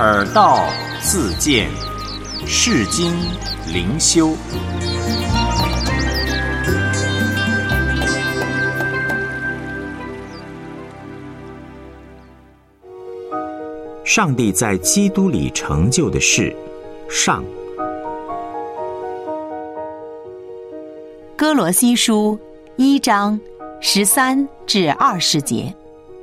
耳道自见，世经灵修。上帝在基督里成就的事，上。 哥罗西书1章13至20节，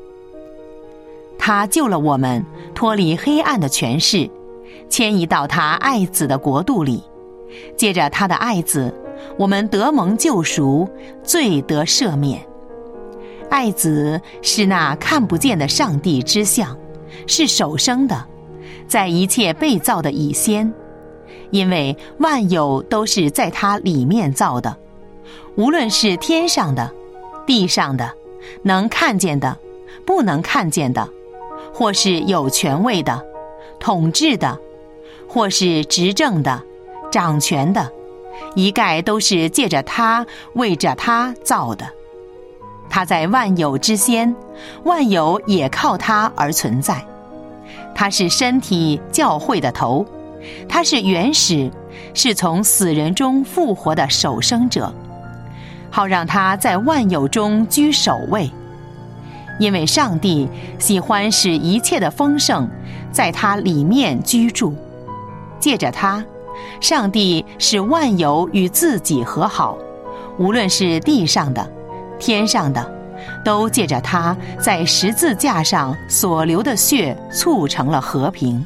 他救了我们脱离黑暗的权势，迁移到他爱子的国度里。借着他的爱子，我们得蒙救赎，罪得赦免。爱子是那看不见的上帝之像，是首生的，在一切被造的以先，因为万有都是在他里面造的，无论是天上的、地上的，能看见的、不能看见的，或是有权位的、统治的，或是执政的、掌权的，一概都是借着他、为着他造的。他在万有之先，万有也靠他而存在。他是身体教会的头，他是原始，是从死人中复活的首生者，好让他在万有中居首位。因为上帝喜欢使一切的丰盛在他里面居住，借着他，上帝使万有与自己和好，无论是地上的、天上的，都借着他在十字架上所流的血促成了和平。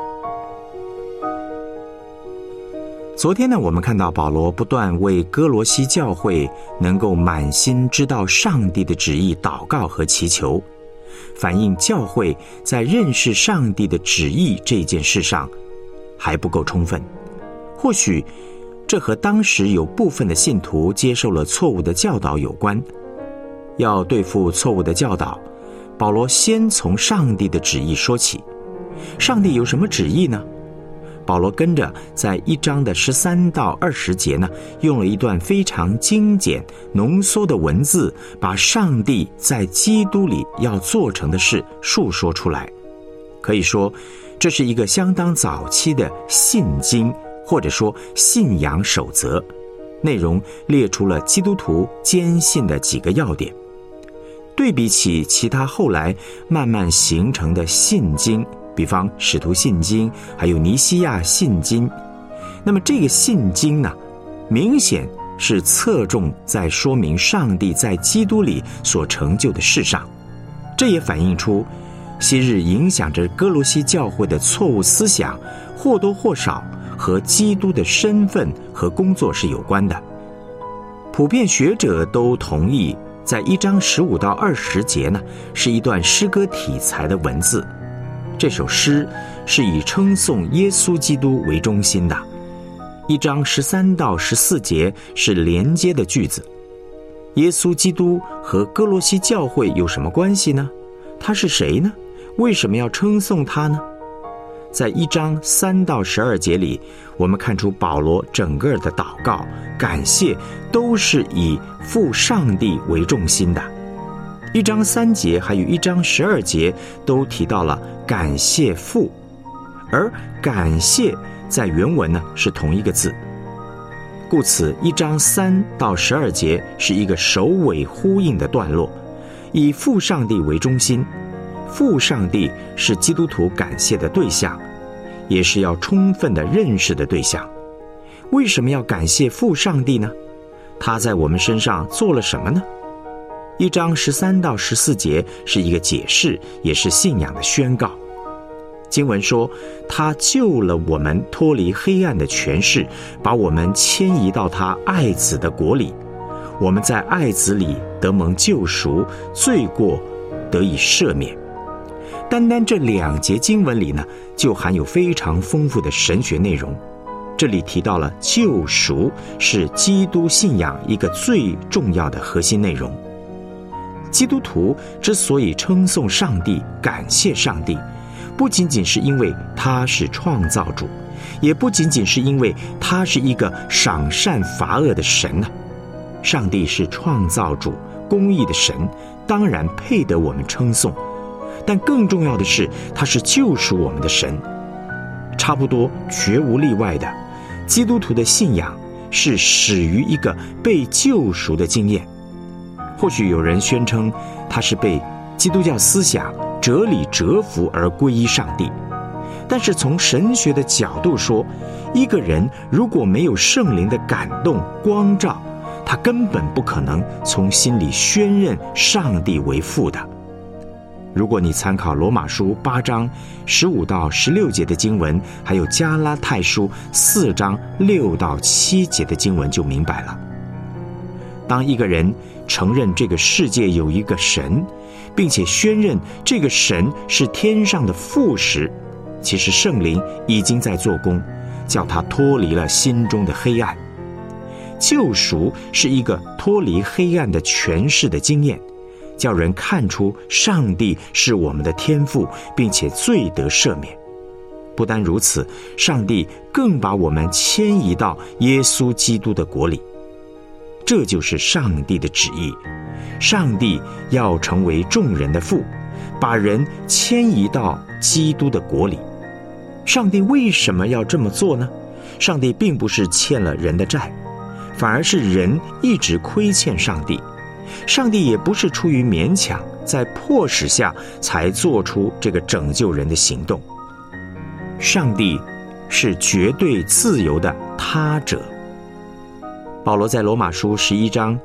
昨天呢，我们看到保罗不断为哥罗西教会能够满心知道上帝的旨意祷告和祈求，反映教会在认识上帝的旨意这件事上还不够充分。或许这和当时有部分的信徒接受了错误的教导有关。要对付错误的教导，保罗先从上帝的旨意说起。上帝有什么旨意呢？保罗跟着在1章的13到20节呢，用了一段非常精简浓缩的文字，把上帝在基督里要做成的事述说出来。可以说这是一个相当早期的信经，或者说信仰守则，内容列出了基督徒坚信的几个要点。对比起其他后来慢慢形成的信经，比方使徒信经还有尼西亚信经，那么这个信经呢，明显是侧重在说明上帝在基督里所成就的事上。这也反映出昔日影响着哥罗西教会的错误思想，或多或少和基督的身份和工作是有关的。普遍学者都同意，在1章15到20节呢，是一段诗歌题材的文字。这首诗是以称颂耶稣基督为中心的。1章13到14节是连接的句子。耶稣基督和哥罗西教会有什么关系呢？他是谁呢？为什么要称颂他呢？在1章3到12节里，我们看出保罗整个的祷告、感谢都是以父上帝为重心的。1章3节还有1章12节都提到了感谢父，而感谢在原文呢是同一个字，故此1章3到12节是一个首尾呼应的段落，以父上帝为中心。父上帝是基督徒感谢的对象，也是要充分的认识的对象。为什么要感谢父上帝呢？他在我们身上做了什么呢？1章13到14节是一个解释，也是信仰的宣告。经文说，他救了我们脱离黑暗的权势，把我们迁移到他爱子的国里。我们在爱子里得蒙救赎，罪过得以赦免。单单这2节经文里呢，就含有非常丰富的神学内容。这里提到了救赎是基督信仰一个最重要的核心内容。基督徒之所以称颂上帝、感谢上帝，不仅仅是因为他是创造主，也不仅仅是因为他是一个赏善罚恶的神啊。上帝是创造主、公义的神，当然配得我们称颂。但更重要的是，他是救赎我们的神， 差不多绝无例外的，基督徒的信仰是始于一个被救赎的经验。或许有人宣称他是被基督教思想、哲理折服而皈依上帝，但是从神学的角度说，一个人如果没有圣灵的感动光照，他根本不可能从心里宣认上帝为父的。如果你参考罗马书8章15到16节的经文，还有加拉太书4章6到7节的经文，就明白了。当一个人承认这个世界有一个神，并且宣认这个神是天上的父时，其实圣灵已经在做工，叫他脱离了心中的黑暗。救赎是一个脱离黑暗的权势的经验，叫人看出上帝是我们的天父，并且罪得赦免。不单如此，上帝更把我们迁移到耶稣基督的国里。这就是上帝的旨意，上帝要成为众人的父，把人迁移到基督的国里。上帝为什么要这么做呢？上帝并不是欠了人的债，反而是人一直亏欠上帝。上帝也不是出于勉强，在迫使下才做出这个拯救人的行动。上帝是绝对自由的他者。保罗在罗马书11章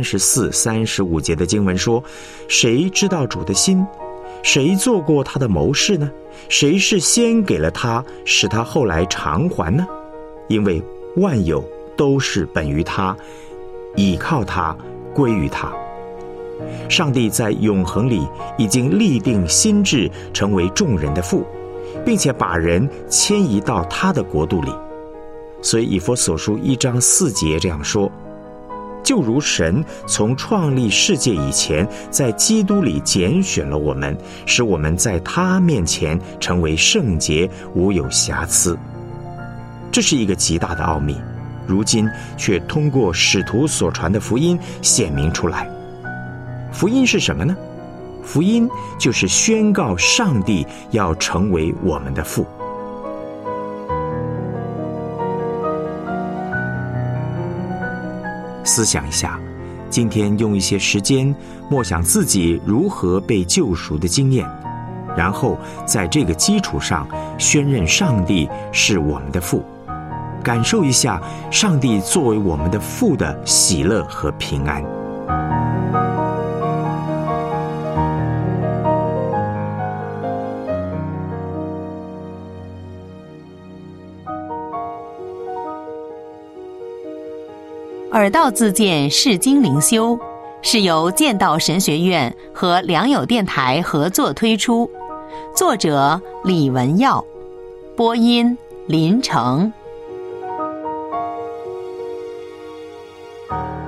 34、35节的经文说：谁知道主的心？谁做过他的谋士呢？谁是先给了他，使他后来偿还呢？因为万有都是本于他，倚靠他，归于他。上帝在永恒里已经立定心志，成为众人的父，并且把人迁移到他的国度里。所以以弗所书1章4节这样说：就如神从创立世界以前，在基督里拣选了我们，使我们在他面前成为圣洁，无有瑕疵。这是一个极大的奥秘，如今却通过使徒所传的福音显明出来。福音是什么呢？福音就是宣告上帝要成为我们的父。思想一下，今天用一些时间默想自己如何被救赎的经验，然后在这个基础上宣认上帝是我们的父，感受一下上帝作为我们的父的喜乐和平安。 耳道自荐释经灵修是由剑道神学院和良友电台合作推出，作者李文耀，播音林成。